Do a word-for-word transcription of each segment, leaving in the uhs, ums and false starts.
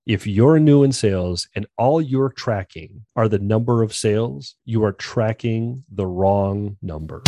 If you're new in sales and all you're tracking are the number of sales, you are tracking the wrong number.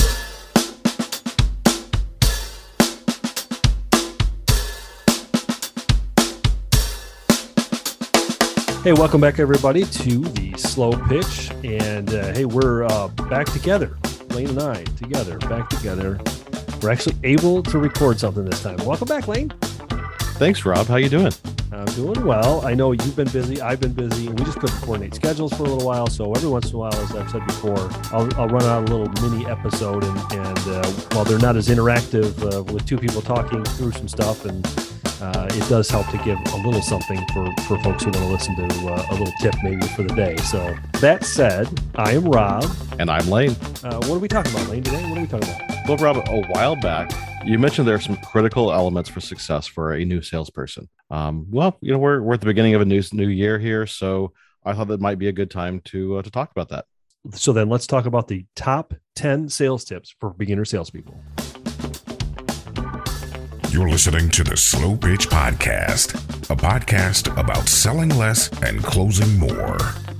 Hey, welcome back, everybody, to the Slow Pitch. And uh, hey, we're uh, back together. Lane and I together, back together. We're actually able to record something this time. Welcome back, Lane. Thanks, Rob. How you doing? I'm doing well. I know you've been busy. I've been busy. And we just couldn't coordinate schedules for a little while. So every once in a while, as I've said before, I'll, I'll run out a little mini episode. And, and uh, while they're not as interactive uh, with two people talking through some stuff, and uh, it does help to give a little something for, for folks who want to listen to uh, a little tip maybe for the day. So that said, I am Rob. And I'm Lane. Uh, what are we talking about, Lane, today? What are we talking about? Well, Rob, a while back, you mentioned there are some critical elements for success for a new salesperson. Um, well, you know, we're we're at the beginning of a new new year here, so I thought that might be a good time to uh, to talk about that. So then, let's talk about the top ten sales tips for beginner salespeople. You're listening to the Slow Pitch Podcast, a podcast about selling less and closing more.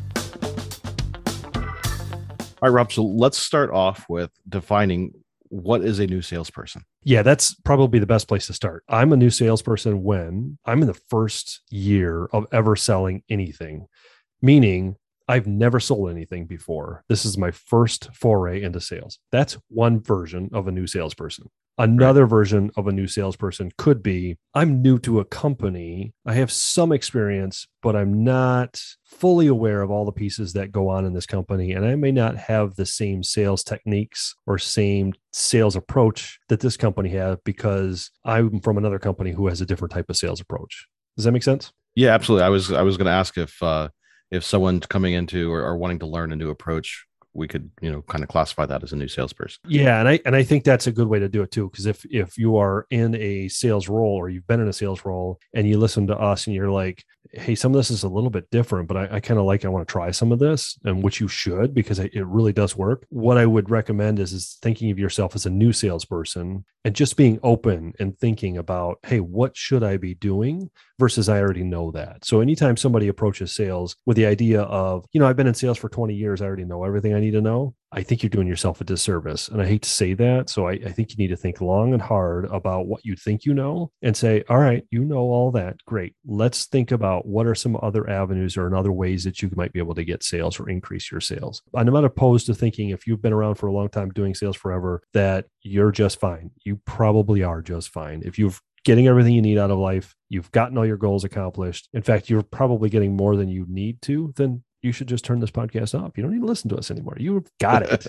All right, Rob. So let's start off with defining what is a new salesperson. Yeah, that's probably the best place to start. I'm a new salesperson when I'm in the first year of ever selling anything, meaning I've never sold anything before. This is my first foray into sales. That's one version of a new salesperson. Another right. version of a new salesperson could be, I'm new to a company. I have some experience, but I'm not fully aware of all the pieces that go on in this company. And I may not have the same sales techniques or same sales approach that this company has because I'm from another company who has a different type of sales approach. Does that make sense? Yeah, absolutely. I was I was going to ask if uh, if someone coming into or, or wanting to learn a new approach, we could, you know, kind of classify that as a new salesperson. Yeah. And I, and I think that's a good way to do it too. Cause if, if you are in a sales role or you've been in a sales role and you listen to us and you're like, hey, some of this is a little bit different, but I, I kind of like, I want to try some of this, and which you should, because it really does work. What I would recommend is, is thinking of yourself as a new salesperson and just being open and thinking about, hey, what should I be doing versus I already know that. So anytime somebody approaches sales with the idea of, you know, I've been in sales for twenty years, I already know everything I need to know, I think you're doing yourself a disservice. And I hate to say that. So I, I think you need to think long and hard about what you think you know and say, all right, you know all that. Great. Let's think about what are some other avenues or other ways that you might be able to get sales or increase your sales. I'm not opposed to thinking if you've been around for a long time doing sales forever, that you're just fine. You probably are just fine. If you've getting everything you need out of life, you've gotten all your goals accomplished. In fact, you're probably getting more than you need to, then you should just turn this podcast off. You don't need to listen to us anymore. You've got it.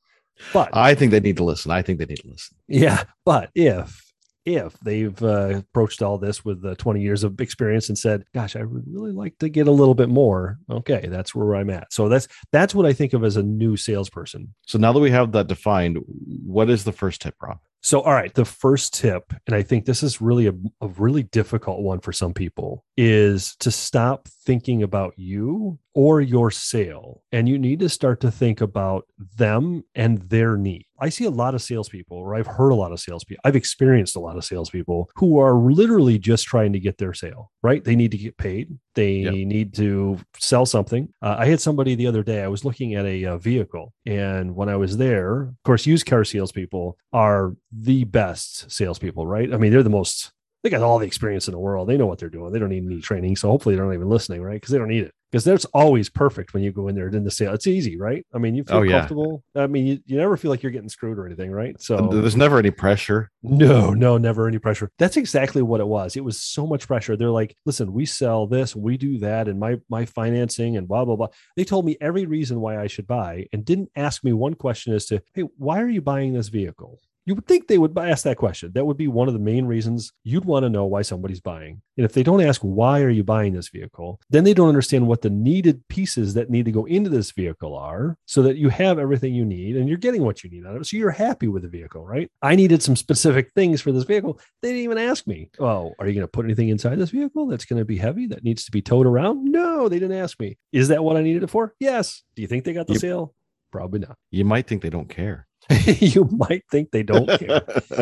But I think they need to listen. I think they need to listen. Yeah. But if, if they've uh, approached all this with uh, twenty years of experience and said, gosh, I would really like to get a little bit more. Okay. That's where I'm at. So that's, that's what I think of as a new salesperson. So now that we have that defined, what is the first tip, Rob? So, all right, the first tip, and I think this is really a, a really difficult one for some people, is to stop thinking about you or your sale. And you need to start to think about them and their need. I see a lot of salespeople, or I've heard a lot of salespeople, I've experienced a lot of salespeople who are literally just trying to get their sale, right? They need to get paid. They yep. need to sell something. Uh, I had somebody the other day, I was looking at a, a vehicle. And when I was there, of course, used car salespeople are the best salespeople, right? I mean, they're the most, they got all the experience in the world. They know what they're doing. They don't need any training. So hopefully they're not even listening, right? Because they don't need it. Because that's always perfect when you go in there in the sale. It's easy, right? I mean, you feel oh, yeah. comfortable. I mean, you, you never feel like you're getting screwed or anything, right? So there's never any pressure. No, no, never any pressure. That's exactly what it was. It was so much pressure. They're like, listen, we sell this, we do that, and my my financing and blah, blah, blah. They told me every reason why I should buy and didn't ask me one question as to, hey, why are you buying this vehicle? You would think they would ask that question. That would be one of the main reasons you'd want to know why somebody's buying. And if they don't ask, why are you buying this vehicle? Then they don't understand what the needed pieces that need to go into this vehicle are so that you have everything you need and you're getting what you need out of it. So you're happy with the vehicle, right? I needed some specific things for this vehicle. They didn't even ask me, oh, are you going to put anything inside this vehicle that's going to be heavy that needs to be towed around? No, they didn't ask me. Is that what I needed it for? Yes. Do you think they got the you, sale? Probably not. You might think they don't care. You might think they don't care.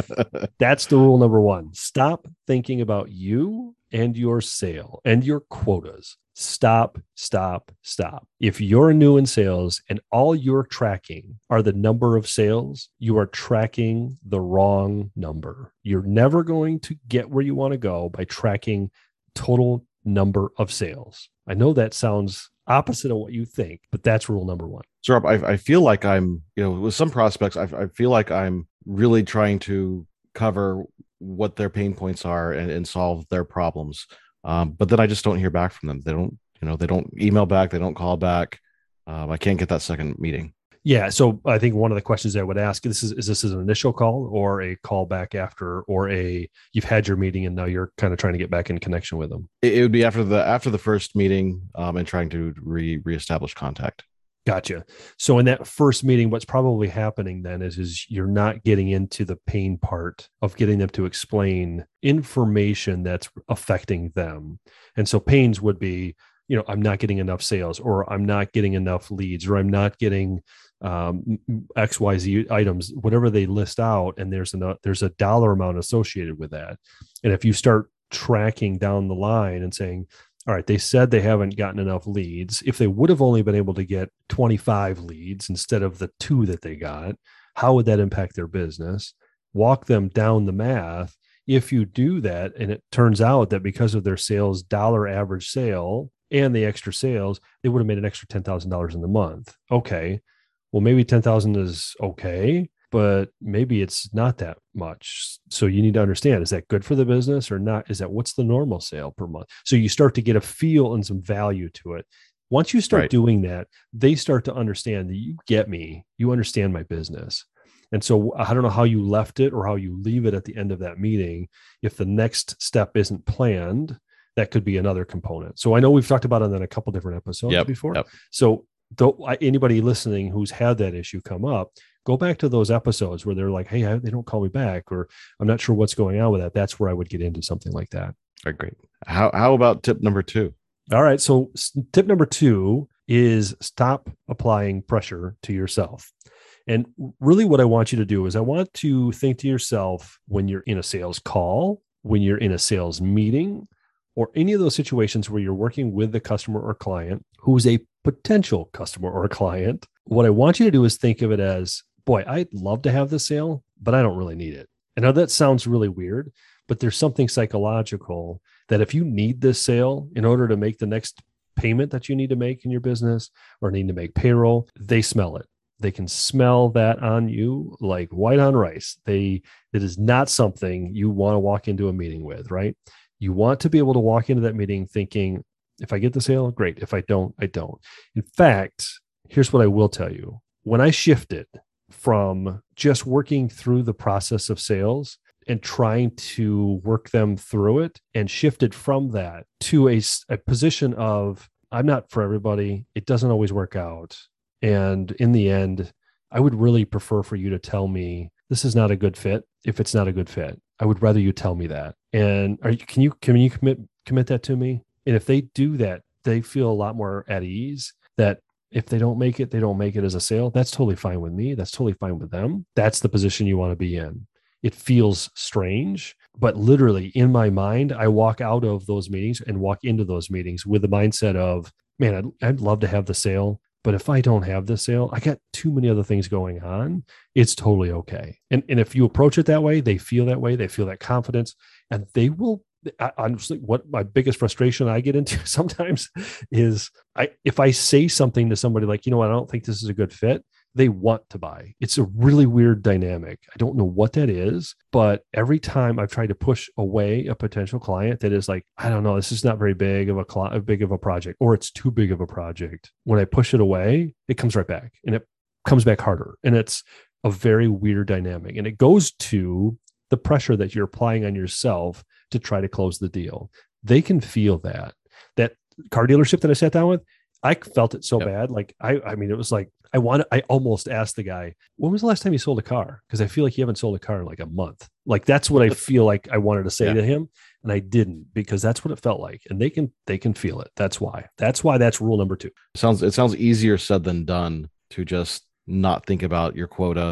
That's the rule number one. Stop thinking about you and your sale and your quotas. Stop, stop, stop. If you're new in sales and all you're tracking are the number of sales, you are tracking the wrong number. You're never going to get where you want to go by tracking total number of sales. I know that sounds opposite of what you think, but that's rule number one. So Rob, I, I feel like I'm, you know, with some prospects, I, I feel like I'm really trying to cover what their pain points are and, and solve their problems. Um, but then I just don't hear back from them. They don't, you know, they don't email back. They don't call back. Um, I can't get that second meeting. Yeah. So I think one of the questions I would ask this is, is this an initial call or a call back after, or a, you've had your meeting and now you're kind of trying to get back in connection with them? It, it would be after the, after the first meeting um, and trying to re reestablish contact. Gotcha. So in that first meeting, what's probably happening then is, is you're not getting into the pain part of getting them to explain information that's affecting them. And so pains would be, you know, I'm not getting enough sales, or I'm not getting enough leads, or I'm not getting um, X Y Z items, whatever they list out. And there's a, there's a dollar amount associated with that. And if you start tracking down the line and saying, all right, they said they haven't gotten enough leads. If they would have only been able to get twenty-five leads instead of the two that they got, how would that impact their business? Walk them down the math. If you do that, and it turns out that because of their sales dollar average sale and the extra sales, they would have made an extra ten thousand dollars in the month. Okay, well, maybe ten thousand is okay, but maybe it's not that much. So you need to understand, is that good for the business or not? Is that, what's the normal sale per month? So you start to get a feel and some value to it. Once you start Right. doing that, they start to understand that you get me, you understand my business. And so I don't know how you left it or how you leave it at the end of that meeting. If the next step isn't planned, that could be another component. So I know we've talked about it in a couple different episodes Yep, before. yep. So though, anybody listening who's had that issue come up, go back to those episodes where they're like, hey, I, they don't call me back, or I'm not sure what's going on with that. That's where I would get into something like that. All right, great. How, how about tip number two? All right. So tip number two is stop applying pressure to yourself. And really what I want you to do is I want to think to yourself when you're in a sales call, when you're in a sales meeting, or any of those situations where you're working with the customer or client who's a potential customer or client, what I want you to do is think of it as, boy, I'd love to have this sale, but I don't really need it. I know that sounds really weird, but there's something psychological that if you need this sale in order to make the next payment that you need to make in your business or need to make payroll, they smell it. They can smell that on you like white on rice. They, it is not something you want to walk into a meeting with, right? You want to be able to walk into that meeting thinking, if I get the sale, great. If I don't, I don't. In fact, here's what I will tell you. When I shifted from just working through the process of sales and trying to work them through it, and shifted from that to a, a position of, I'm not for everybody. It doesn't always work out. And in the end, I would really prefer for you to tell me this is not a good fit. If it's not a good fit, I would rather you tell me that. And are you, can you, can you commit, commit that to me? And if they do that, they feel a lot more at ease that if they don't make it, they don't make it as a sale. That's totally fine with me. That's totally fine with them. That's the position you want to be in. It feels strange, but literally in my mind, I walk out of those meetings and walk into those meetings with the mindset of, man, I'd, I'd love to have the sale, but if I don't have the sale, I got too many other things going on. It's totally okay. And, and if you approach it that way, they feel that way, they feel that confidence, and they will. I, honestly, what my biggest frustration I get into sometimes is I, if I say something to somebody like, you know what, I don't think this is a good fit, they want to buy. It's a really weird dynamic. I don't know what that is, but every time I've tried to push away a potential client that is like, I don't know, this is not very big of a cl- big of a project, or it's too big of a project. When I push it away, it comes right back, and it comes back harder. And it's a very weird dynamic. And it goes to the pressure that you're applying on yourself to try to close the deal. They can feel that. That car dealership that I sat down with, I felt it so Yep. bad. Like, I, I mean, it was like, I want I almost asked the guy, when was the last time you sold a car? Because I feel like you haven't sold a car in like a month. Like, that's what I feel like I wanted to say Yeah. to him. And I didn't, because that's what it felt like. And they can, they can feel it. That's why, that's why that's rule number two. Sounds, it sounds easier said than done to just not think about your quota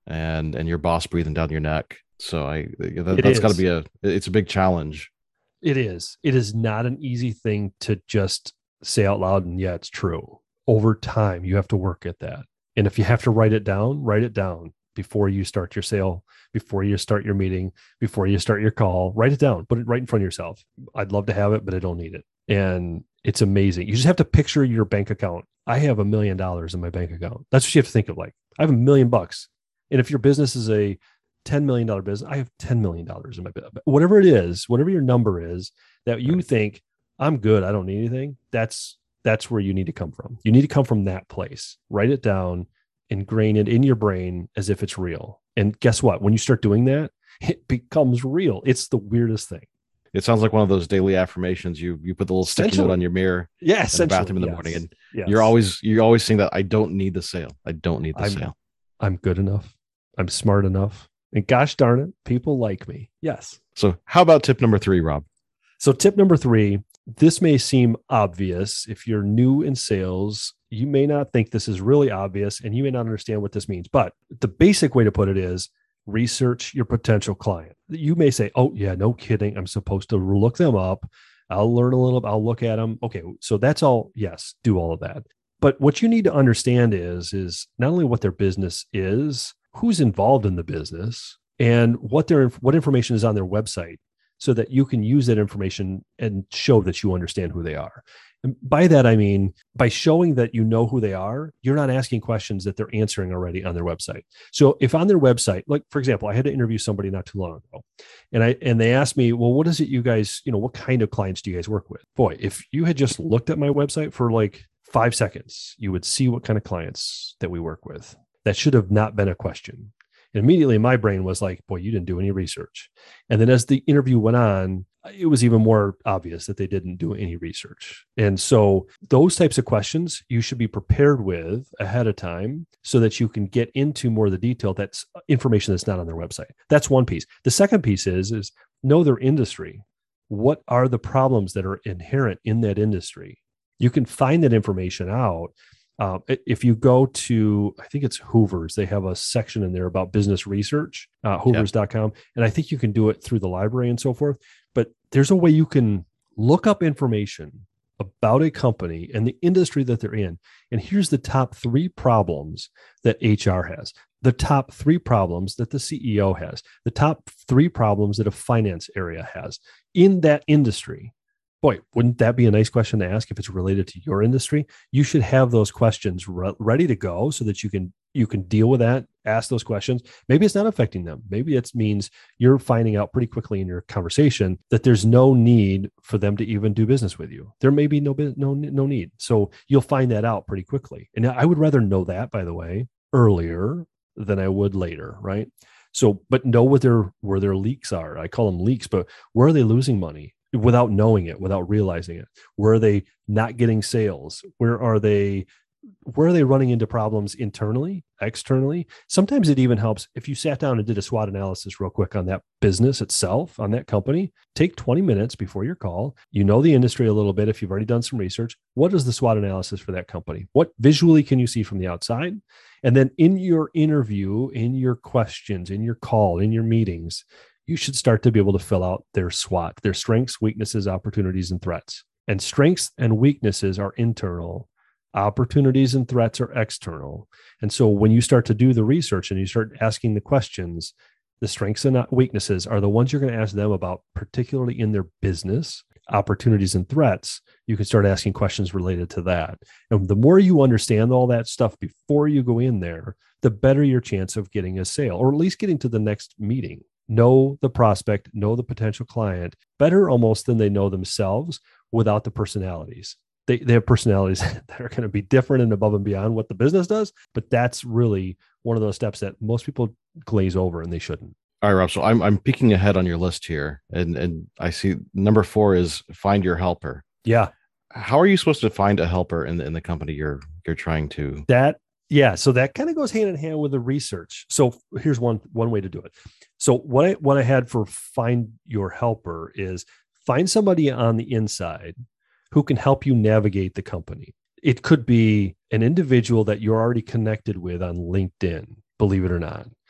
and and your boss breathing down your neck. So I that, It that's got to is. be a it's a big challenge. It is. It is not an easy thing to just say out loud. And yeah, it's true. Over time, you have to work at that. And if you have to write it down, write it down before you start your sale, before you start your meeting, before you start your call. Write it down. Put it right in front of yourself. I'd love to have it, but I don't need it. And it's amazing. You just have to picture your bank account. I have a million dollars in my bank account. That's what you have to think of. Like, I have a million bucks. And if your business is a ten million dollars business, I have ten million dollars in my business. Whatever it is, whatever your number is that you think, I'm good, I don't need anything. That's that's where you need to come from. You need to come from that place. Write it down, ingrain it in your brain as if it's real. And guess what? When you start doing that, it becomes real. It's the weirdest thing. It sounds like one of those daily affirmations. You you put the little sticky note on your mirror yeah, in the bathroom in the yes. morning, and yes. you're always you're always saying that I don't need the sale. I don't need the I'm, sale. I'm good enough. I'm smart enough. And gosh darn it, people like me. Yes. So how about tip number three, Rob? So tip number three, this may seem obvious. If you're new in sales, you may not think this is really obvious and you may not understand what this means. But the basic way to put it is research your potential client. You may say, oh yeah, no kidding. I'm supposed to look them up. I'll learn a little, I'll look at them. Okay. So that's all. Yes. Do all of that. But what you need to understand is, is not only what their business is, who's involved in the business, and what their what information is on their website, so that you can use that information and show that you understand who they are. And by that, I mean, by showing that you know who they are, you're not asking questions that they're answering already on their website. So if on their website, like, for example, I had to interview somebody not too long ago, and I and they asked me, well, what is it you guys, you know, what kind of clients do you guys work with? Boy, if you had just looked at my website for like five seconds, you would see what kind of clients that we work with. That should have not been a question. And immediately my brain was like, boy, you didn't do any research. And then as the interview went on, it was even more obvious that they didn't do any research. And so those types of questions you should be prepared with ahead of time so that you can get into more of the detail. That's information that's not on their website. That's one piece. The second piece is, is know their industry. What are the problems that are inherent in that industry? You can find that information out. Um, if you go to, I think it's Hoover's, they have a section in there about business research, uh, hoovers dot com. And I think you can do it through the library and so forth. But there's a way you can look up information about a company and the industry that they're in. And here's the top three problems that H R has, the top three problems that the C E O has, the top three problems that a finance area has in that industry. Boy, wouldn't that be a nice question to ask if it's related to your industry? You should have those questions re- ready to go so that you can you can deal with that, ask those questions. Maybe it's not affecting them. Maybe it means you're finding out pretty quickly in your conversation that there's no need for them to even do business with you. There may be no no no need. So you'll find that out pretty quickly. And I would rather know that, by the way, earlier than I would later, right? So, but know what their where their leaks are. I call them leaks, but where are they losing money? Without knowing it, without realizing it? Where are they not getting sales? Where are they, where are they running into problems internally, externally? Sometimes it even helps if you sat down and did a SWOT analysis real quick on that business itself, on that company. Take twenty minutes before your call. You know the industry a little bit if you've already done some research. What is the SWOT analysis for that company? What visually can you see from the outside? And then in your interview, in your questions, in your call, in your meetings, you should start to be able to fill out their SWOT, their strengths, weaknesses, opportunities, and threats. And strengths and weaknesses are internal. Opportunities and threats are external. And so when you start to do the research and you start asking the questions, the strengths and weaknesses are the ones you're going to ask them about, particularly in their business. Opportunities and threats, you can start asking questions related to that. And the more you understand all that stuff before you go in there, the better your chance of getting a sale, or at least getting to the next meeting. Know the prospect, know the potential client better almost than they know themselves without the personalities. They, they have personalities that are going to be different and above and beyond what the business does, but that's really one of those steps that most people glaze over and they shouldn't. All right, Rob. So I'm I'm peeking ahead on your list here, and and I see number four is find your helper. Yeah. How are you supposed to find a helper in the, in the company you're you're trying to? That Yeah, so that kind of goes hand in hand with the research. So here's one one way to do it. So what I what I had for find your helper is find somebody on the inside who can help you navigate the company. It could be an individual that you're already connected with on LinkedIn, believe it or not.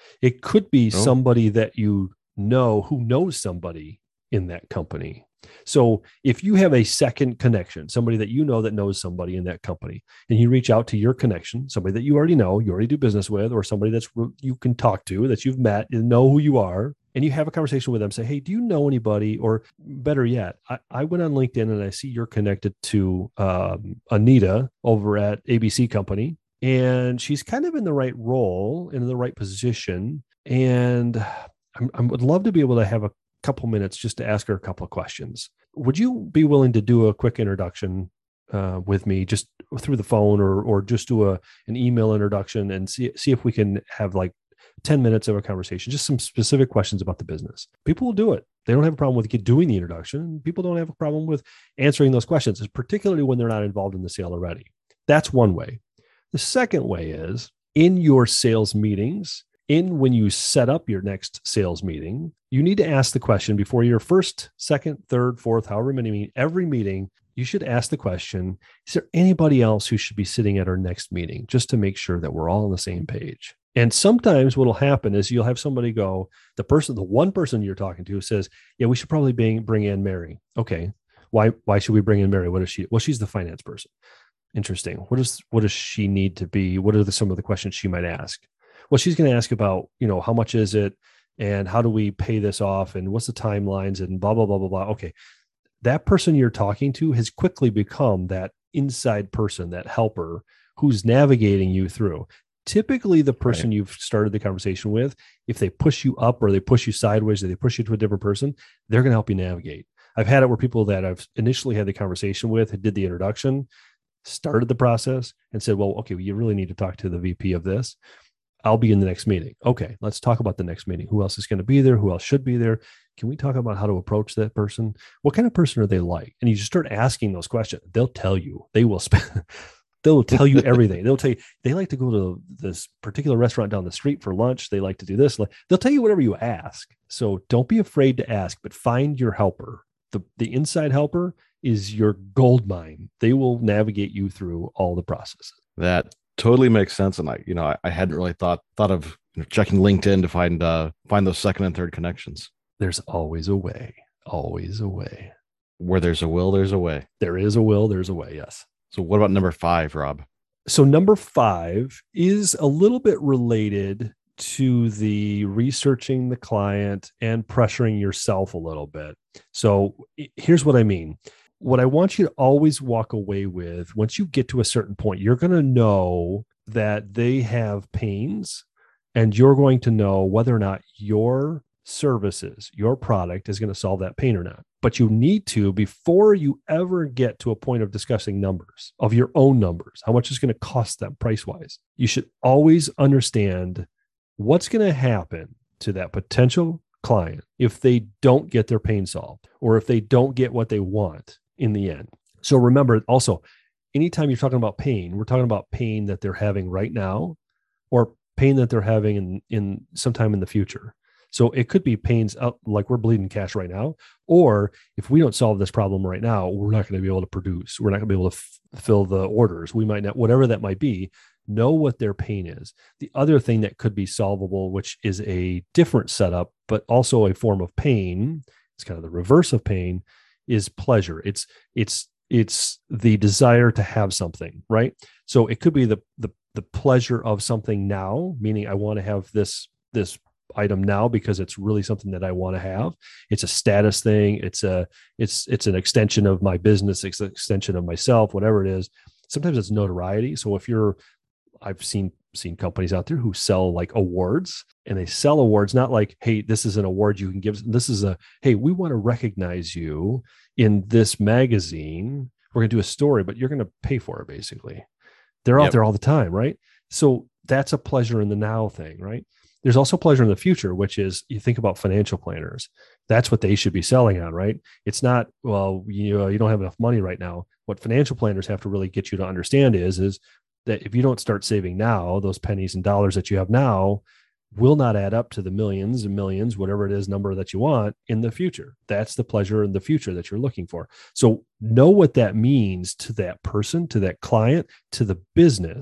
It could be Oh. somebody that you know who knows somebody in that company. So if you have a second connection, somebody that you know that knows somebody in that company, and you reach out to your connection, somebody that you already know, you already do business with, or somebody that's you can talk to, that you've met and know who you are, and you have a conversation with them, say, hey, do you know anybody? Or better yet, I, I went on LinkedIn and I see you're connected to um, Anita over at A B C Company, and she's kind of in the right role, in the right position. And I'm, I would love to be able to have a couple minutes just to ask her a couple of questions. Would you be willing to do a quick introduction uh, with me, just through the phone, or or just do a an email introduction, and see see if we can have like ten minutes of a conversation, just some specific questions about the business? People will do it. They don't have a problem with doing the introduction. People don't have a problem with answering those questions, particularly when they're not involved in the sale already. That's one way. The second way is in your sales meetings. In when you set up your next sales meeting, you need to ask the question before your first, second, third, fourth, however many meeting, every meeting, you should ask the question, is there anybody else who should be sitting at our next meeting, just to make sure that we're all on the same page? And sometimes what will happen is you'll have somebody go, the person, the one person you're talking to says, yeah, we should probably bring, bring in Mary. Okay. Why, why should we bring in Mary? What is she? Well, she's the finance person. Interesting. What is, what does she need to be? What are the, some of the questions she might ask? Well, she's going to ask about, you know, how much is it and how do we pay this off and what's the timelines and blah, blah, blah, blah, blah. Okay. That person you're talking to has quickly become that inside person, that helper who's navigating you through. Typically the person right. you've started the conversation with, if they push you up or they push you sideways or they push you to a different person, they're going to help you navigate. I've had it where people that I've initially had the conversation with did the introduction, started the process and said, well, okay, well, you really need to talk to the V P of this. I'll be in the next meeting. Okay, let's talk about the next meeting. Who else is going to be there? Who else should be there? Can we talk about how to approach that person? What kind of person are they like? And you just start asking those questions. They'll tell you. They will spend. They'll tell you everything. They'll tell you they like to go to this particular restaurant down the street for lunch. They like to do this. They'll tell you whatever you ask. So don't be afraid to ask, but find your helper. The, the inside helper is your gold mine. They will navigate you through all the processes. That totally makes sense. And I, you know, I, I hadn't really thought thought of you know, checking LinkedIn to find uh, find those second and third connections. There's always a way. Always a way. Where there's a will, there's a way. There is a will, there's a way. Yes. So what about number five, Rob? So number five is a little bit related to the researching the client and pressuring yourself a little bit. So here's what I mean. What I want you to always walk away with, once you get to a certain point, you're going to know that they have pains, and you're going to know whether or not your services, your product is going to solve that pain or not. But you need to, before you ever get to a point of discussing numbers, of your own numbers, how much it's going to cost them price-wise, you should always understand what's going to happen to that potential client if they don't get their pain solved, or if they don't get what they want in the end. So remember also, anytime you're talking about pain, we're talking about pain that they're having right now, or pain that they're having in, in sometime in the future. So it could be pains out, like we're bleeding cash right now, or if we don't solve this problem right now, we're not going to be able to produce. We're not going to be able to f- fill the orders. We might not, whatever that might be, know what their pain is. The other thing that could be solvable, which is a different setup, but also a form of pain, it's kind of the reverse of pain, is pleasure. It's, it's, it's the desire to have something, right? So it could be the, the, the pleasure of something now, meaning I want to have this, this item now because it's really something that I want to have. It's a status thing. It's a, it's, it's an extension of my business. It's an extension of myself, whatever it is. Sometimes it's notoriety. So if you're, I've seen, seen companies out there who sell like awards, and they sell awards, not like, hey, this is an award you can give. This is a, hey, we want to recognize you in this magazine. We're going to do a story, but you're going to pay for it. Basically. They're Yep. out there all the time. Right. So that's a pleasure in the now thing, right? There's also pleasure in the future, which is, you think about financial planners. That's what they should be selling on, right? It's not, well, you know, you don't have enough money right now. What financial planners have to really get you to understand is, is that if you don't start saving now, those pennies and dollars that you have now will not add up to the millions and millions, whatever it is number that you want in the future. That's the pleasure in the future that you're looking for. So know what that means to that person, to that client, to the business,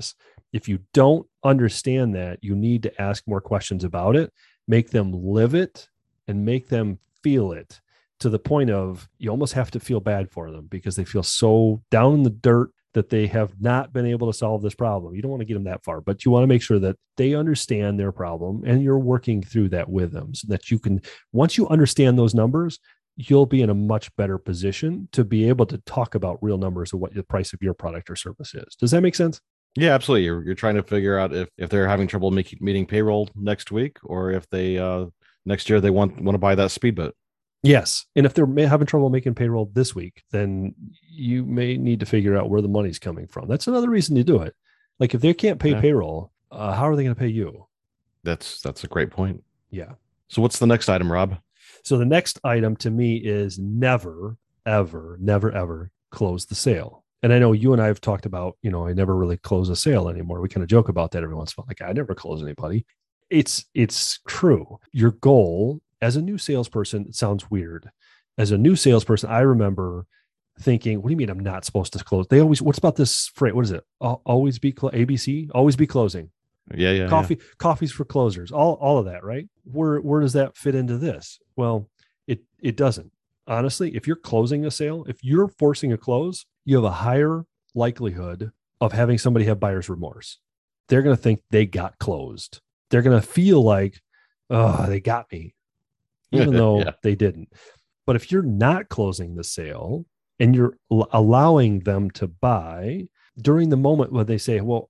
If you don't understand that, you need to ask more questions about it, make them live it, and make them feel it to the point of you almost have to feel bad for them because they feel so down in the dirt that they have not been able to solve this problem. You don't want to get them that far, but you want to make sure that they understand their problem and you're working through that with them so that you can, once you understand those numbers, you'll be in a much better position to be able to talk about real numbers of what the price of your product or service is. Does that make sense? Yeah, absolutely. You're, you're trying to figure out if, if they're having trouble making meeting payroll next week, or if they uh, next year they want want to buy that speedboat. Yes. And if they're having trouble making payroll this week, then you may need to figure out where the money's coming from. That's another reason to do it. Like if they can't pay yeah. payroll, uh, how are they going to pay you? That's that's a great point. Yeah. So what's the next item, Rob? So the next item to me is never, ever, never, ever close the sale. And I know you and I have talked about, you know, I never really close a sale anymore. We kind of joke about that every once in a while. Like I never close anybody. It's, it's true. Your goal as a new salesperson, it sounds weird. As a new salesperson, I remember thinking, what do you mean I'm not supposed to close? They always, what's about this phrase? What is it? Always be, clo- A B C, always be closing. Yeah, yeah. Coffee, yeah. Coffees for closers, all, all of that, right? Where, where does that fit into this? Well, it, it doesn't. Honestly, if you're closing a sale, if you're forcing a close, you have a higher likelihood of having somebody have buyer's remorse. They're going to think they got closed. They're going to feel like, oh, they got me, even though yeah. they didn't. But if you're not closing the sale and you're l- allowing them to buy during the moment when they say, well,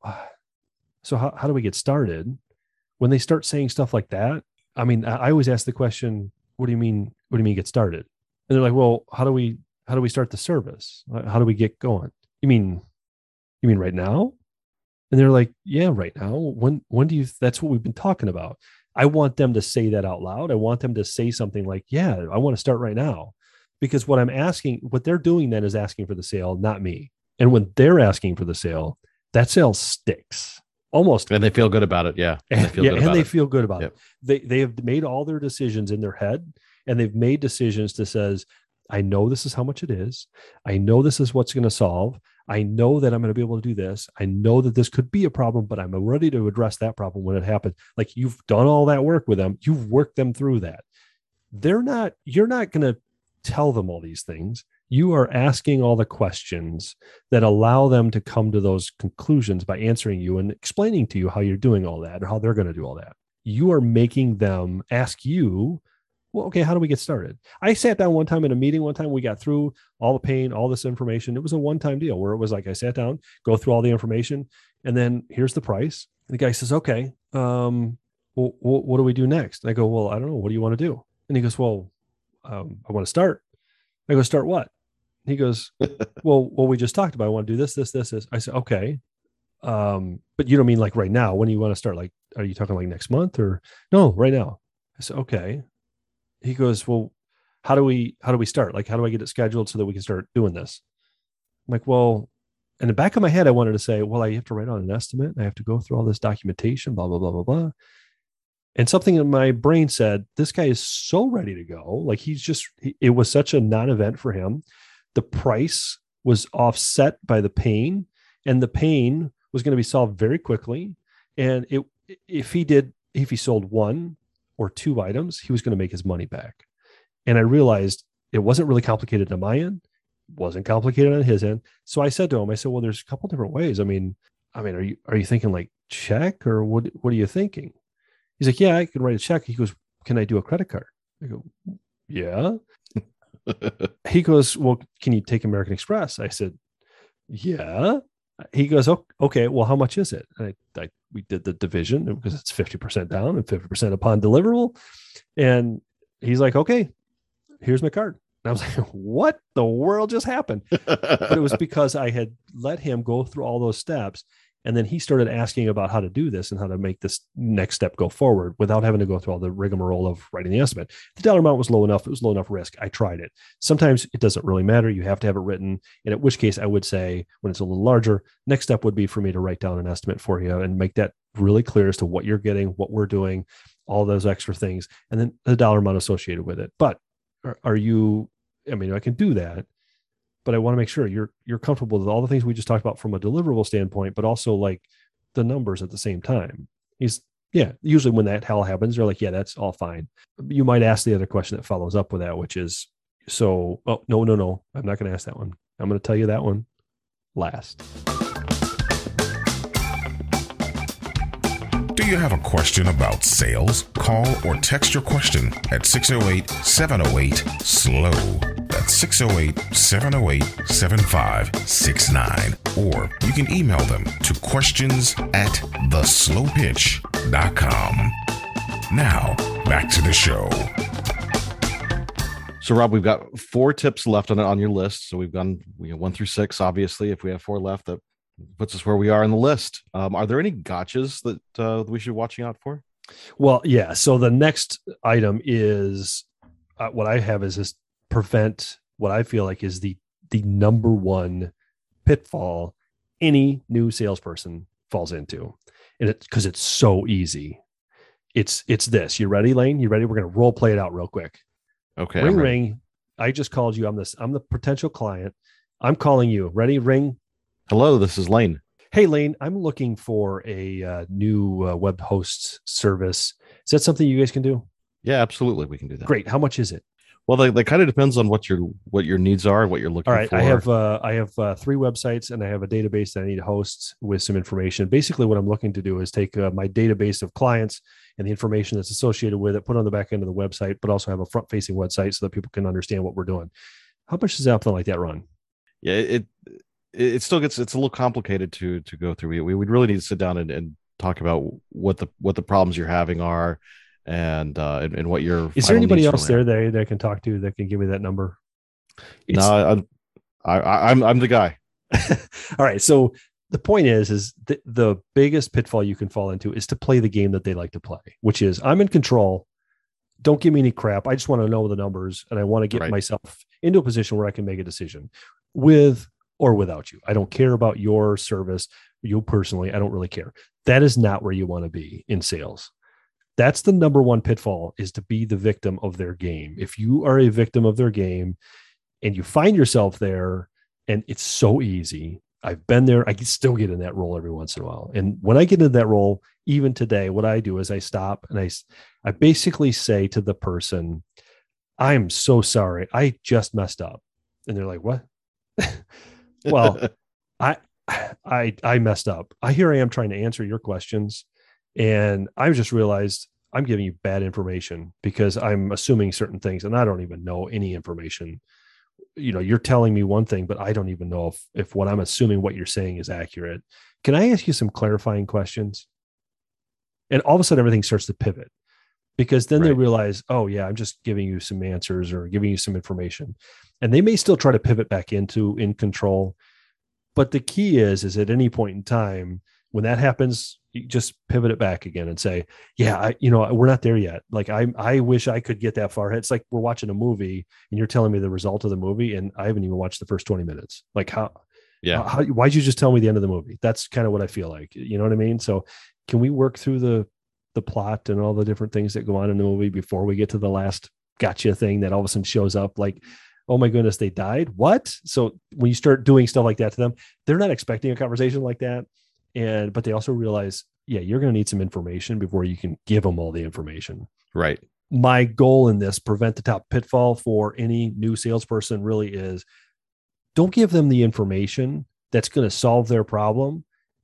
so how, how do we get started? When they start saying stuff like that, I mean, I, I always ask the question, what do you mean? What do you mean get started? And they're like, well, how do we, how do we start the service? How do we get going? You mean, you mean right now? And they're like, yeah, right now. When, when do you, that's what we've been talking about. I want them to say that out loud. I want them to say something like, yeah, I want to start right now. Because what I'm asking, what they're doing then is asking for the sale, not me. And when they're asking for the sale, that sale sticks almost. And they feel good about it. Yeah. And, they feel yeah, good and about they it. feel good about yep. it. They, they have made all their decisions in their head, and they've made decisions that says, I know this is how much it is. I know this is what's going to solve. I know that I'm going to be able to do this. I know that this could be a problem, but I'm ready to address that problem when it happens. Like you've done all that work with them. You've worked them through that. They're not, you're not going to tell them all these things. You are asking all the questions that allow them to come to those conclusions by answering you and explaining to you how you're doing all that or how they're going to do all that. You are making them ask you, well, okay, how do we get started? I sat down one time in a meeting. One time we got through all the pain, all this information. It was a one-time deal where it was like, I sat down, go through all the information, and then here's the price. And the guy says, okay, um, well, what do we do next? And I go, well, I don't know. What do you want to do? And he goes, well, um, I want to start. I go, start what? And he goes, well, well, we just talked about, I want to do this, this, this, this. I said, okay. Um, but you don't mean like right now. When do you want to start? Like, are you talking like next month or no, right now? I said, okay. He goes, well, how do we, how do we start? Like, how do I get it scheduled so that we can start doing this? I'm like, well, in the back of my head, I wanted to say, well, I have to write out an estimate. I have to go through all this documentation, blah, blah, blah, blah, blah. And something in my brain said, this guy is so ready to go. Like he's just, he, it was such a non-event for him. The price was offset by the pain, and the pain was going to be solved very quickly. And it, if he did, if he sold one or two items, he was going to make his money back. And I realized it wasn't really complicated on my end, wasn't complicated on his end. So I said to him, I said, well, there's a couple different ways. I mean, I mean, are you, are you thinking like check, or what, what are you thinking? He's like, yeah, I could write a check. He goes, can I do a credit card? I go, yeah. He goes, well, can you take American Express? I said, yeah. He goes, oh, okay, well, how much is it? And I, I, we did the division because it's fifty percent down and fifty percent upon deliverable. And he's like, okay, here's my card. And I was like, what the world just happened? But it was because I had let him go through all those steps. And then he started asking about how to do this and how to make this next step go forward without having to go through all the rigmarole of writing the estimate. The dollar amount was low enough. It was low enough risk. I tried it. Sometimes it doesn't really matter. You have to have it written. And at which case I would say when it's a little larger, next step would be for me to write down an estimate for you and make that really clear as to what you're getting, what we're doing, all those extra things, and then the dollar amount associated with it. But are, are you, I mean, I can do that, but I want to make sure you're you're comfortable with all the things we just talked about from a deliverable standpoint, but also like the numbers at the same time. He's, yeah, usually when that hell happens, they're like, yeah, that's all fine. You might ask the other question that follows up with that, which is, so, oh, no, no, no, I'm not going to ask that one. I'm going to tell you that one last. Do you have a question about sales? Call or text your question at six oh eight, seven oh eight, S L O W. That's six oh eight, seven oh eight, seven five six nine. Or you can email them to questions at the slow pitch dot com. Now, back to the show. So, Rob, we've got four tips left on on your list. So we've gone you know, one through six. Obviously, if we have four left, that puts us where we are in the list. Um, are there any gotchas that uh, we should be watching out for? Well, yeah. So the next item is uh, what I have is this prevent what I feel like is the the number one pitfall any new salesperson falls into, and it because it's so easy. It's it's this. You ready, Lane? You ready? We're gonna role play it out real quick. Okay. Ring, ring. I just called you. I'm this. I'm the potential client. I'm calling you. Ready? Ring. Hello, this is Lane. Hey, Lane, I'm looking for a uh, new uh, web host service. Is that something you guys can do? Yeah, absolutely. We can do that. Great. How much is it? Well, that, that kind of depends on what your what your needs are, what you're looking All right. for. I have uh, I have uh, three websites, and I have a database that I need to host with some information. Basically, what I'm looking to do is take uh, my database of clients and the information that's associated with it, put on the back end of the website, but also have a front-facing website so that people can understand what we're doing. How much does something like that run? Yeah, it it still gets it's a little complicated to to go through. We would really need to sit down and, and talk about what the what the problems you're having are, and uh, and, and what your is there anybody else there that, that I can talk to that can give me that number? It's, no, I, I, I'm I'm the guy. All right, so the point is, is the, the biggest pitfall you can fall into is to play the game that they like to play, which is I'm in control. Don't give me any crap. I just want to know the numbers, and I want to get right. myself into a position where I can make a decision with or without you. I don't care about your service, you personally. I don't really care. That is not where you want to be in sales. That's the number one pitfall, is to be the victim of their game. If you are a victim of their game and you find yourself there, and it's so easy. I've been there. I can still get in that role every once in a while. And when I get into that role, even today, what I do is I stop and I, I basically say to the person, I'm so sorry. I just messed up. And they're like, what? Well, I, I, I messed up. I here I am trying to answer your questions. And I just realized I'm giving you bad information because I'm assuming certain things and I don't even know any information. You know, you're telling me one thing, but I don't even know if, if what I'm assuming what you're saying is accurate. Can I ask you some clarifying questions? And all of a sudden everything starts to pivot, because then right. they realize, oh yeah, I'm just giving you some answers or giving you some information. And they may still try to pivot back into in control. But the key is, is at any point in time, when that happens, you just pivot it back again and say, yeah, I, you know, we're not there yet. Like I, I wish I could get that far ahead. It's like we're watching a movie and you're telling me the result of the movie, and I haven't even watched the first twenty minutes. Like how, yeah, how, why'd you just tell me the end of the movie? That's kind of what I feel like. You know what I mean? So can we work through the, the plot and all the different things that go on in the movie before we get to the last gotcha thing that all of a sudden shows up? Like, oh my goodness, they died. What? So when you start doing stuff like that to them, they're not expecting a conversation like that. And, but they also realize, yeah, you're going to need some information before you can give them all the information. Right. My goal in this prevent the top pitfall for any new salesperson really is, don't give them the information that's going to solve their problem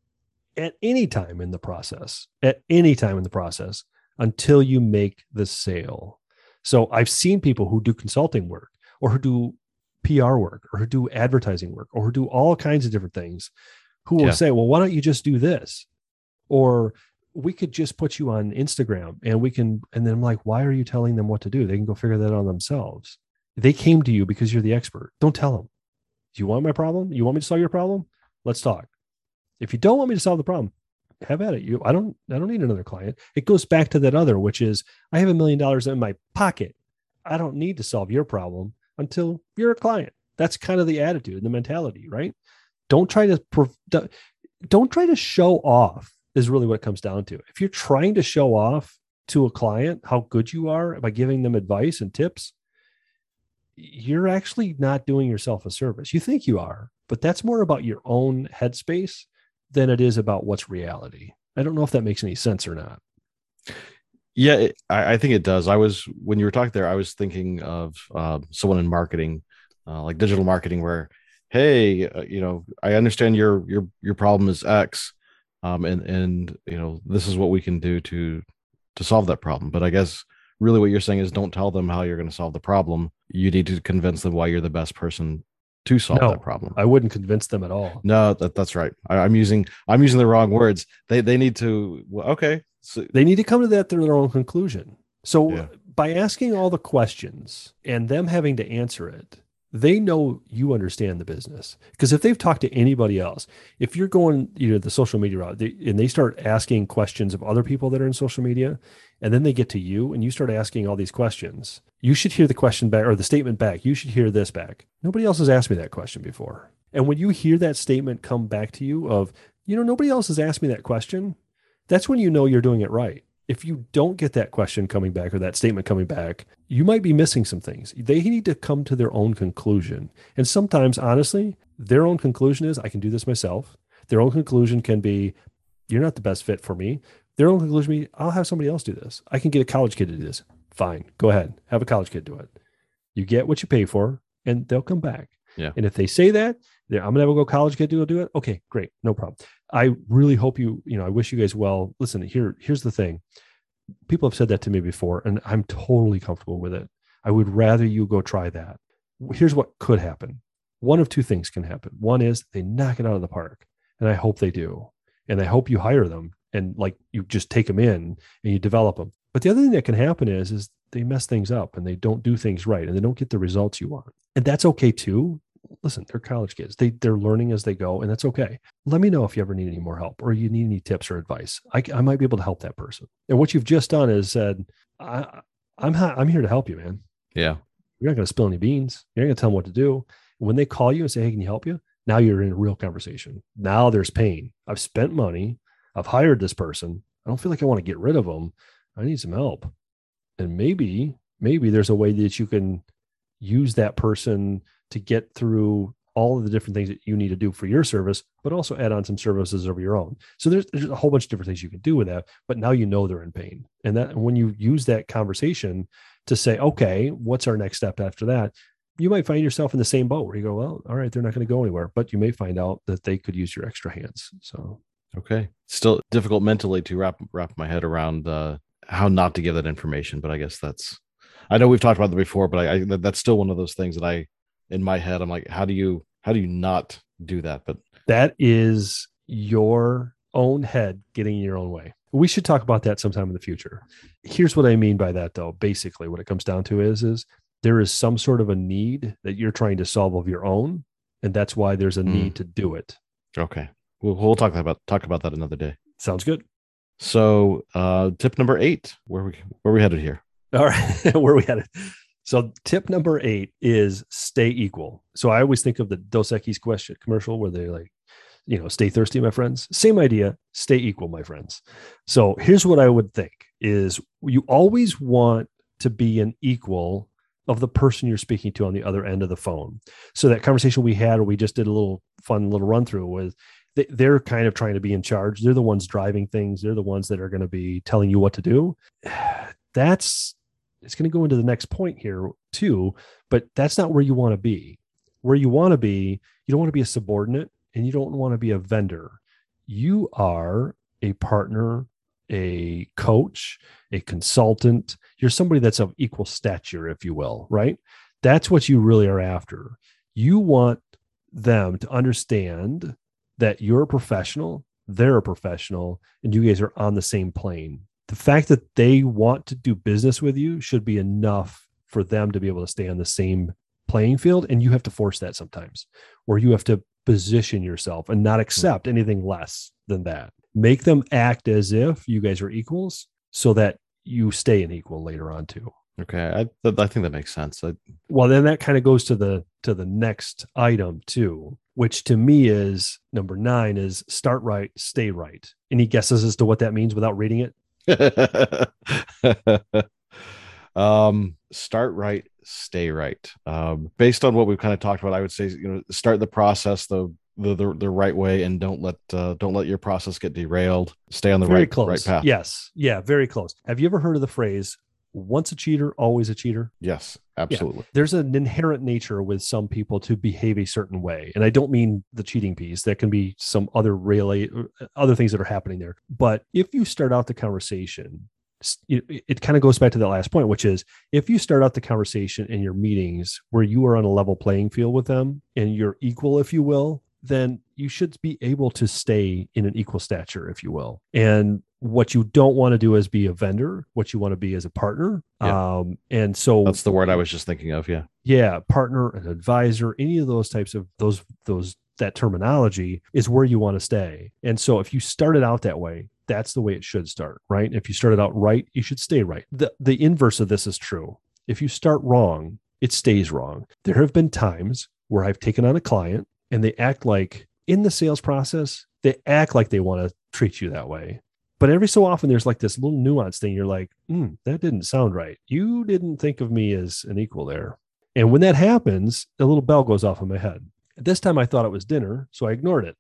at any time in the process, at any time in the process until you make the sale. So I've seen people who do consulting work or who do P R work or who do advertising work or who do all kinds of different things, who will yeah. say, well, why don't you just do this? Or we could just put you on Instagram and we can, and then I'm like, why are you telling them what to do? They can go figure that out on themselves. They came to you because you're the expert. Don't tell them. Do you want my problem? You want me to solve your problem? Let's talk. If you don't want me to solve the problem, have at it. You, I don't, I don't need another client. It goes back to that other, which is I have a million dollars in my pocket. I don't need to solve your problem until you're a client. That's kind of the attitude and the mentality, right? Don't try to, don't try to show off is really what it comes down to. If you're trying to show off to a client how good you are by giving them advice and tips, you're actually not doing yourself a service. You think you are, but that's more about your own headspace than it is about what's reality. I don't know if that makes any sense or not. Yeah, it, I, I think it does. I was, when you were talking there, I was thinking of uh, someone in marketing, uh, like digital marketing, where, hey, uh, you know, I understand your your your problem is X, um, and and you know, this is what we can do to to solve that problem. But I guess really what you're saying is don't tell them how you're going to solve the problem. You need to convince them why you're the best person to solve No, that problem. I wouldn't convince them at all. No, that, that's right. I, I'm using I'm using the wrong words. They they need to. Well, okay. So, They need to come to that to their own conclusion. So Yeah. by asking all the questions and them having to answer it, they know you understand the business. Because if they've talked to anybody else, if you're going, you know, the social media route, they, and they start asking questions of other people that are in social media, and then they get to you and you start asking all these questions, you should hear the question back or the statement back. You should hear this back. Nobody else has asked me that question before. And when you hear that statement come back to you of, you know, nobody else has asked me that question, that's when you know you're doing it right. If you don't get that question coming back or that statement coming back, you might be missing some things. They need to come to their own conclusion. And sometimes, honestly, their own conclusion is, I can do this myself. Their own conclusion can be, you're not the best fit for me. Their own conclusion can be, I'll have somebody else do this. I can get a college kid to do this. Fine. Go ahead. Have a college kid do it. You get what you pay for, and they'll come back. Yeah. And if they say that, I'm going to have a go college kid to do it. Okay, great. No problem. I really hope you, you know, I wish you guys well. Listen, here, here's the thing. People have said that to me before, and I'm totally comfortable with it. I would rather you go try that. Here's what could happen. One of two things can happen. One is they knock it out of the park, and I hope they do. And I hope you hire them and like you just take them in and you develop them. But the other thing that can happen is, is they mess things up and they don't do things right and they don't get the results you want. And that's okay too. Listen, they're college kids. They, they're learning as they go, and that's okay. Let me know if you ever need any more help or you need any tips or advice. I, I might be able to help that person. And what you've just done is said, I, I'm, I'm here to help you, man. Yeah. You're not going to spill any beans. You're not going to tell them what to do. And when they call you and say, hey, can you help you? Now you're in a real conversation. Now there's pain. I've spent money. I've hired this person. I don't feel like I want to get rid of them. I need some help. And maybe, maybe there's a way that you can use that person to get through all of the different things that you need to do for your service, but also add on some services of your own. So there's, there's a whole bunch of different things you can do with that, but now you know they're in pain. And that when you use that conversation to say, okay, what's our next step after that? You might find yourself in the same boat where you go, well, all right, they're not going to go anywhere, but you may find out that they could use your extra hands. So, okay. Still difficult mentally to wrap, wrap my head around uh, how not to give that information. But I guess that's, I know we've talked about that before, but I, I that's still one of those things that I, in my head, I'm like, how do you, how do you not do that? But that is your own head getting in your own way. We should talk about that sometime in the future. Here's what I mean by that, though. Basically, what it comes down to is, is there is some sort of a need that you're trying to solve of your own. And that's why there's a need mm. to do it. Okay. We'll, we'll talk about, talk about that another day. Sounds good. So uh, tip number eight, where we, where we headed here? All right. Where we headed. So tip number eight is stay equal. So I always think of the Dos Equis question commercial where they're like, you know, stay thirsty, my friends. Same idea, stay equal, my friends. So here's what I would think is you always want to be an equal of the person you're speaking to on the other end of the phone. So that conversation we had, or we just did a little fun little run through with, they're kind of trying to be in charge. They're the ones driving things. They're the ones that are going to be telling you what to do. That's, it's going to go into the next point here too, but that's not where you want to be. Where you want to be, you don't want to be a subordinate and you don't want to be a vendor. You are a partner, a coach, a consultant. You're somebody that's of equal stature, if you will, right? That's what you really are after. You want them to understand that you're a professional, they're a professional, and you guys are on the same plane. The fact that they want to do business with you should be enough for them to be able to stay on the same playing field. And you have to force that sometimes, or you have to position yourself and not accept anything less than that. Make them act as if you guys are equals so that you stay an equal later on too. Okay. I, th- I think that makes sense. I... Well, then that kind of goes to the, to the next item too, which to me is number nine is start right, stay right. Any guesses as to what that means without reading it? um, start right, stay right. Um, based on what we've kind of talked about, I would say, you know, start the process, the the, the the right way, and don't let uh, don't let your process get derailed. Stay on the Very right close. right path. Yes. Yeah. Very close. Have you ever heard of the phrase, once a cheater, always a cheater? Yes, absolutely. Yeah. There's an inherent nature with some people to behave a certain way. And I don't mean the cheating piece. That can be some other really other things that are happening there. But if you start out the conversation, it, it kind of goes back to that last point, which is if you start out the conversation in your meetings where you are on a level playing field with them and you're equal, if you will, then you should be able to stay in an equal stature, if you will. And what you don't want to do is be a vendor. What you want to be is a partner. Yeah. Um, and so that's the word I was just thinking of. Yeah. Yeah. Partner, an advisor, any of those types of those, those, that terminology is where you want to stay. And so if you started out that way, that's the way it should start, right? If you started out right, you should stay right. The, the inverse of this is true. If you start wrong, it stays wrong. There have been times where I've taken on a client and they act like in the sales process, they act like they want to treat you that way. But every so often there's like this little nuance thing. You're like, mm, that didn't sound right. You didn't think of me as an equal there. And when that happens, a little bell goes off in my head. At this time, I thought it was dinner, so I ignored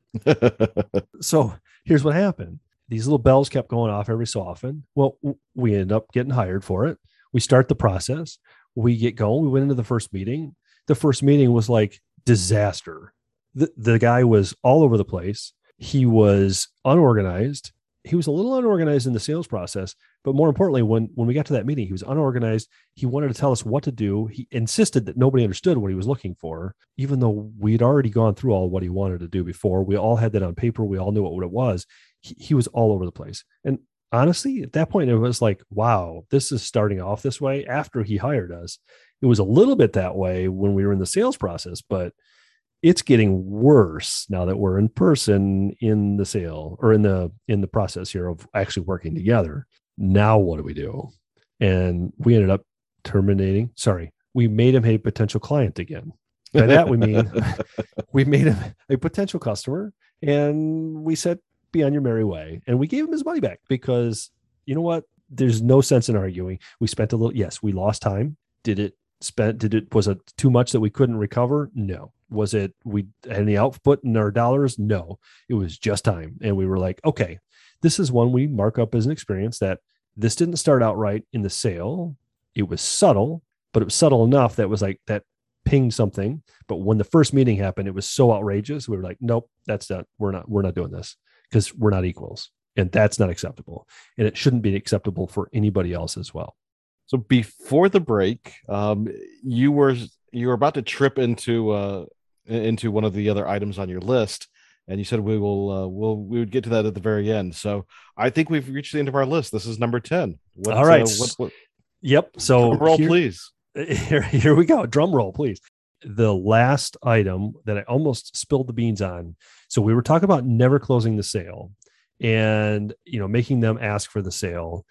it. So here's what happened. These little bells kept going off every so often. Well, we ended up getting hired for it. We start the process. We get going. We went into the first meeting. The first meeting was like disaster. The, the guy was all over the place. He was unorganized. He was a little unorganized in the sales process, but more importantly, when, when we got to that meeting, he was unorganized. He wanted to tell us what to do. He insisted that nobody understood what he was looking for, even though we'd already gone through all what he wanted to do before. We all had that on paper. We all knew what, what it was. He, he was all over the place. And honestly, at that point, it was like, wow, this is starting off this way after he hired us. It was a little bit that way when we were in the sales process, but it's getting worse now that we're in person in the sale or in the, in the process here of actually working together. Now, what do we do? And we ended up terminating. Sorry, we made him a potential client again. By that, we mean we made him a potential customer and we said, be on your merry way. And we gave him his money back because you know what? There's no sense in arguing. We spent a little, yes, we lost time. Did it spent, did it, was it too much that we couldn't recover? No. Was it, we had any output in our dollars? No, it was just time. And we were like, okay, this is one we mark up as an experience that this didn't start out right in the sale. It was subtle, but it was subtle enough that was like that pinged something. But when the first meeting happened, it was so outrageous. We were like, nope, that's not, we're not, we're not doing this because we're not equals. And that's not acceptable. And it shouldn't be acceptable for anybody else as well. So before the break, um, you were, you were about to trip into, uh, into one of the other items on your list. And you said we will, uh, we'll, we would get to that at the very end. So I think we've reached the end of our list. This is number ten. What, All right. Uh, what, what, yep. So roll, here, please. Here, here we go. Drum roll, please. The last item that I almost spilled the beans on. So we were talking about never closing the sale and, you know, making them ask for the sale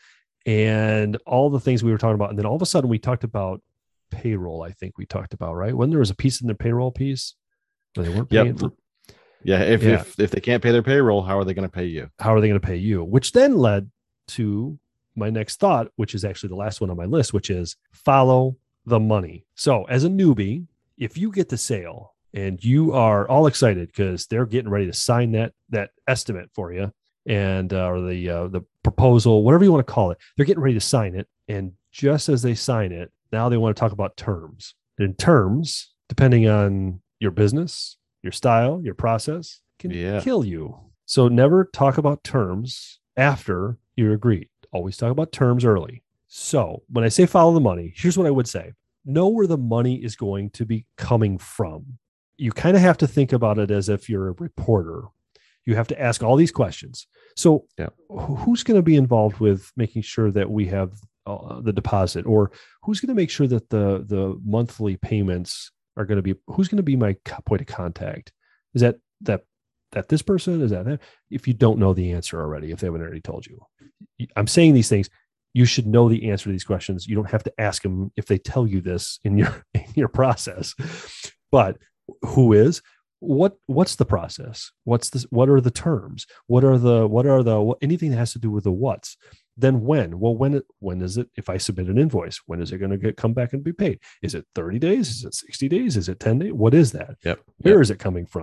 and all the things we were talking about. And then all of a sudden we talked about payroll. I think we talked about, right? When there was a piece in the payroll piece where they weren't paying yep. for. Yeah, if, yeah. if if they can't pay their payroll, how are they going to pay you? How are they going to pay you? Which then led to my next thought, which is actually the last one on my list, which is follow the money. So as a newbie, if you get the sale and you are all excited because they're getting ready to sign that that estimate for you and uh, or the uh, the proposal, whatever you want to call it, they're getting ready to sign it. And just as they sign it, now they want to talk about terms. And terms, depending on your business, your style, your process, can yeah. kill you. So never talk about terms after you agreed. Always talk about terms early. So when I say follow the money, here's what I would say. Know where the money is going to be coming from. You kind of have to think about it as if you're a reporter. You have to ask all these questions. So yeah. who's going to be involved with making sure that we have uh, the deposit, or who's going to make sure that the, the monthly payments are going to be, who's going to be my point of contact? Is that, that, that this person? Is that, that? If you don't know the answer already, if they haven't already told you, I'm saying these things, you should know the answer to these questions. You don't have to ask them if they tell you this in your, in your process, but who is, what, what's the process? What's this? What are the terms? What are the, what are the, what, anything that has to do with the what's. Then when? Well, when it, when is it, if I submit an invoice, when is it going to get come back and be paid? Is it thirty days? Is it sixty days? Is it ten days? What is that? Yep. Where yep. is it coming from?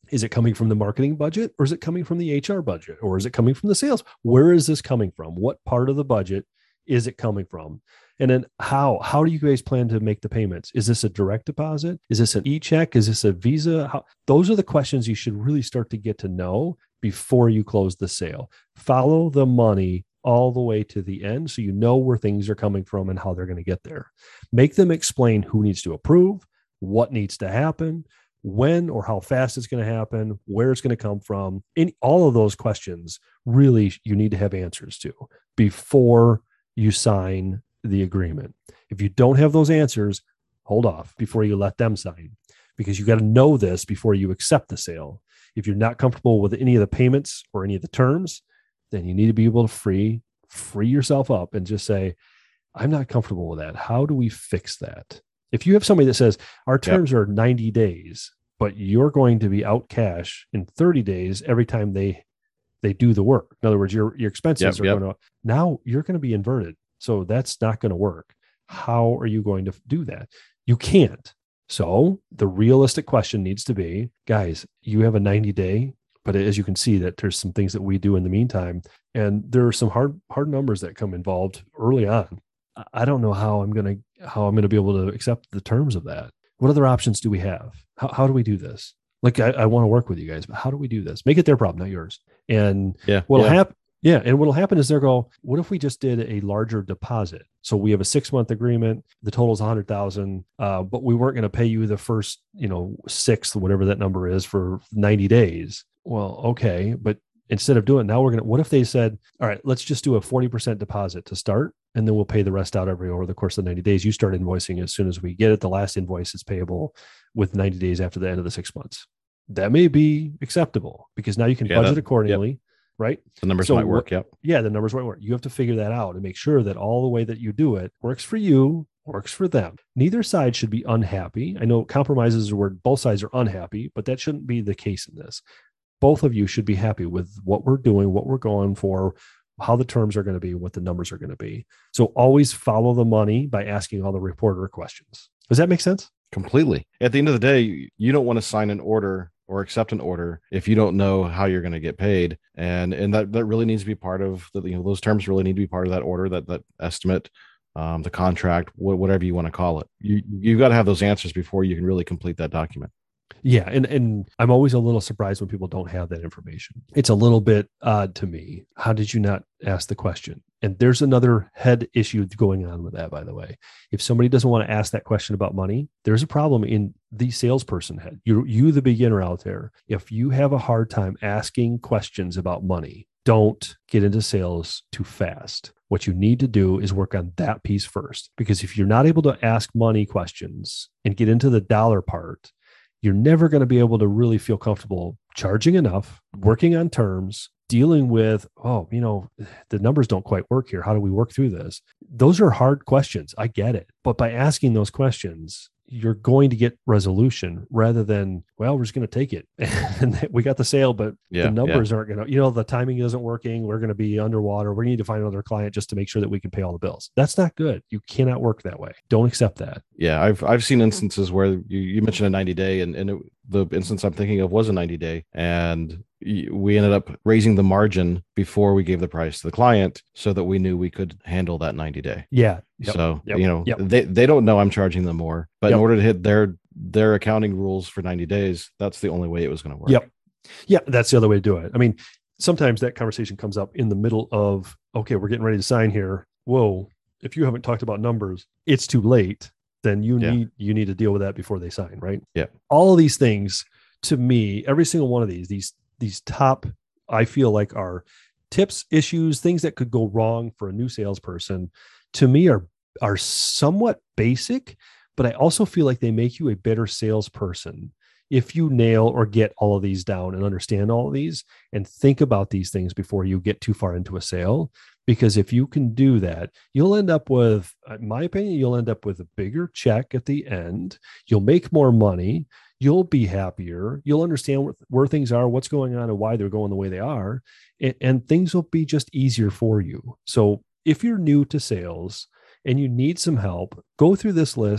Is it coming from the marketing budget, or is it coming from the H R budget, or is it coming from the sales? Where is this coming from? What part of the budget is it coming from? And then how, how do you guys plan to make the payments? Is this a direct deposit? Is this an e-check? Is this a Visa? How, those are the questions you should really start to get to know before you close the sale. Follow the money all the way to the end so you know where things are coming from and how they're going to get there. Make them explain who needs to approve, what needs to happen, when or how fast it's going to happen, where it's going to come from. In all of those questions, really, you need to have answers to before you sign the agreement. If you don't have those answers, hold off before you let them sign, because you got to know this before you accept the sale. If you're not comfortable with any of the payments or any of the terms, then you need to be able to free, free yourself up and just say, I'm not comfortable with that. How do we fix that? If you have somebody that says our terms yep. are ninety days, but you're going to be out cash in thirty days every time they they do the work. In other words, your, your expenses yep, are yep. going to, now you're going to be inverted. So that's not going to work. How are you going to do that? You can't. So the realistic question needs to be, guys, you have a ninety day, but as you can see that there's some things that we do in the meantime, and there are some hard, hard numbers that come involved early on. I don't know how I'm going to, how I'm going to be able to accept the terms of that. What other options do we have? How, how do we do this? Like, I, I want to work with you guys, but how do we do this? Make it their problem, not yours. And yeah, what'll yeah. happen, yeah. And what'll happen is they'll go, what if we just did a larger deposit? So we have a six month agreement. The total is a hundred thousand, uh, but we weren't going to pay you the first, you know, sixth, whatever that number is, for ninety days. Well, okay. But instead of doing it, now we're going to, what if they said, all right, let's just do a forty percent deposit to start, and then we'll pay the rest out every over the course of the ninety days. You start invoicing as soon as we get it. The last invoice is payable with ninety days after the end of the six months. That may be acceptable because now you can yeah, budget that, accordingly, yep. right? The numbers so might work. What, yep. Yeah, the numbers might work. You have to figure that out and make sure that all the way that you do it works for you, works for them. Neither side should be unhappy. I know compromises are where both sides are unhappy, but that shouldn't be the case in this. Both of you should be happy with what we're doing, what we're going for, how the terms are going to be, what the numbers are going to be. So always follow the money by asking all the reporter questions. Does that make sense? Completely. At the end of the day, you don't want to sign an order or accept an order if you don't know how you're going to get paid. And and that, that really needs to be part of the, you know, those terms really need to be part of that order, that that estimate, um, the contract, wh- whatever you want to call it. You you got to have those answers before you can really complete that document. Yeah. And, and I'm always a little surprised when people don't have that information. It's a little bit odd to me. How did you not ask the question? And there's another head issue going on with that, by the way. If somebody doesn't want to ask that question about money, there's a problem in the salesperson head. You, you, the beginner out there, if you have a hard time asking questions about money, don't get into sales too fast. What you need to do is work on that piece first, because if you're not able to ask money questions and get into the dollar part, you're never going to be able to really feel comfortable charging enough, working on terms, dealing with, oh, you know, the numbers don't quite work here. How do we work through this? Those are hard questions. I get it. But by asking those questions, you're going to get resolution rather than, well, we're just going to take it. And we got the sale, but yeah, the numbers yeah. aren't going to, you know, the timing isn't working. We're going to be underwater. We need to find another client just to make sure that we can pay all the bills. That's not good. You cannot work that way. Don't accept that. Yeah. I've, I've seen instances where you, you mentioned a ninety day and, and it, the instance I'm thinking of was a ninety day, and we ended up raising the margin before we gave the price to the client so that we knew we could handle that ninety day. Yeah. Yep, so, yep, you know, yep. they, they don't know I'm charging them more, but Yep. in order to hit their, their accounting rules for ninety days, that's the only way it was going to work. Yep. Yeah. That's the other way to do it. I mean, sometimes that conversation comes up in the middle of, okay, we're getting ready to sign here. Whoa. If you haven't talked about numbers, it's too late. Then you Yeah. need, you need to deal with that before they sign. Right. Yeah. All of these things, to me, every single one of these, these, these top, I feel like are tips, issues, things that could go wrong for a new salesperson, to me are, are somewhat basic, but I also feel like they make you a better salesperson if you nail or get all of these down and understand all of these and think about these things before you get too far into a sale. Because if you can do that, you'll end up with, in my opinion, you'll end up with a bigger check at the end. You'll make more money. You'll be happier. You'll understand where, where things are, what's going on, and why they're going the way they are. And, and things will be just easier for you. So if you're new to sales and you need some help, go through this list,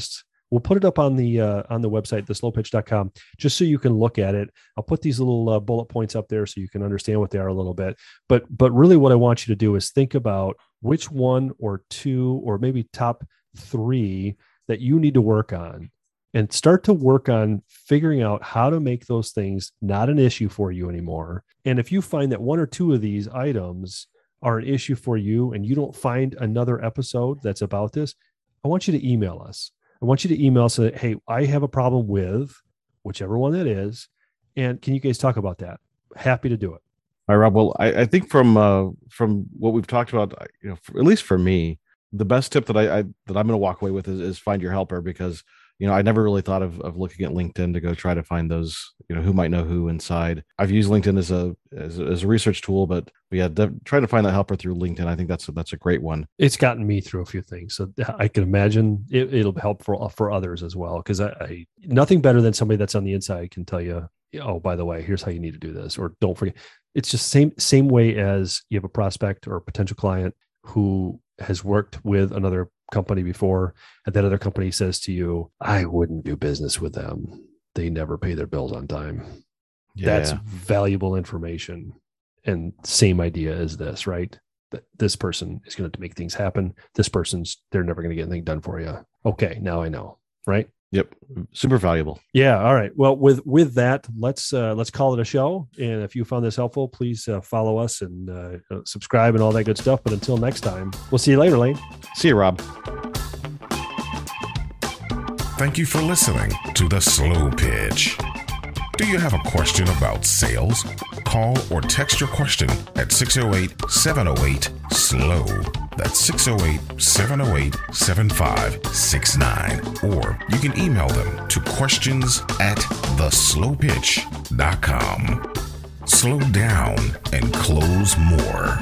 We'll put it up on the uh, on the website, the slow pitch dot com, just so you can look at it. I'll put these little uh, bullet points up there so you can understand what they are a little bit. But but really what I want you to do is think about which one or two or maybe top three that you need to work on, and start to work on figuring out how to make those things not an issue for you anymore. And if you find that one or two of these items are an issue for you and you don't find another episode that's about this, I want you to email us. I want you to email us and say, hey, I have a problem with whichever one that is. And can you guys talk about that? Happy to do it. All right, Rob. Well, I, I think from uh, from what we've talked about, you know, for, at least for me, the best tip that I, I that I'm going to walk away with is, is find your helper, because you know, I never really thought of, of looking at LinkedIn to go try to find those, you know, who might know who inside. I've used LinkedIn as a as a, as a research tool, but, but yeah, de- trying to find that helper through LinkedIn, I think that's a, that's a great one. It's gotten me through a few things, so I can imagine it, it'll help for for others as well. Because I, I nothing better than somebody that's on the inside can tell you, oh, by the way, here's how you need to do this, or don't forget. It's just same same way as you have a prospect or a potential client who has worked with another company before, and that other company says to you, I wouldn't do business with them. They never pay their bills on time. Yeah. That's valuable information. And same idea as this, right? That this person is going to make things happen. This person's, they're never going to get anything done for you. Okay, now I know, right? Yep. Super valuable. Yeah. All right. Well, with, with that, let's, uh, let's call it a show. And if you found this helpful, please uh, follow us and uh, subscribe and all that good stuff. But until next time, we'll see you later, Lane. See you, Rob. Thank you for listening to The Slow Pitch. Do you have a question about sales? Call or text your question at six oh eight, seven oh eight, S L O W. That's six oh eight, seven oh eight, seven five six nine. Or you can email them to questions at the slow pitch dot com. Slow down and close more.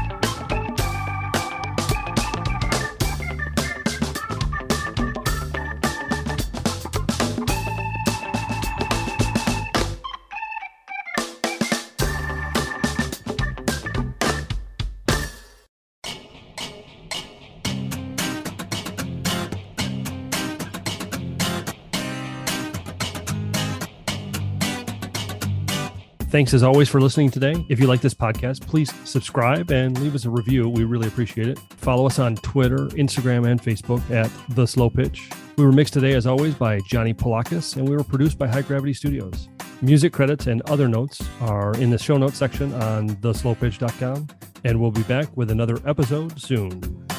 Thanks as always for listening today. If you like this podcast, please subscribe and leave us a review. We really appreciate it. Follow us on Twitter, Instagram, and Facebook at The Slow Pitch. We were mixed today, as always, by Johnny Polakis, and we were produced by High Gravity Studios. Music credits and other notes are in the show notes section on the slow pitch dot com, and we'll be back with another episode soon.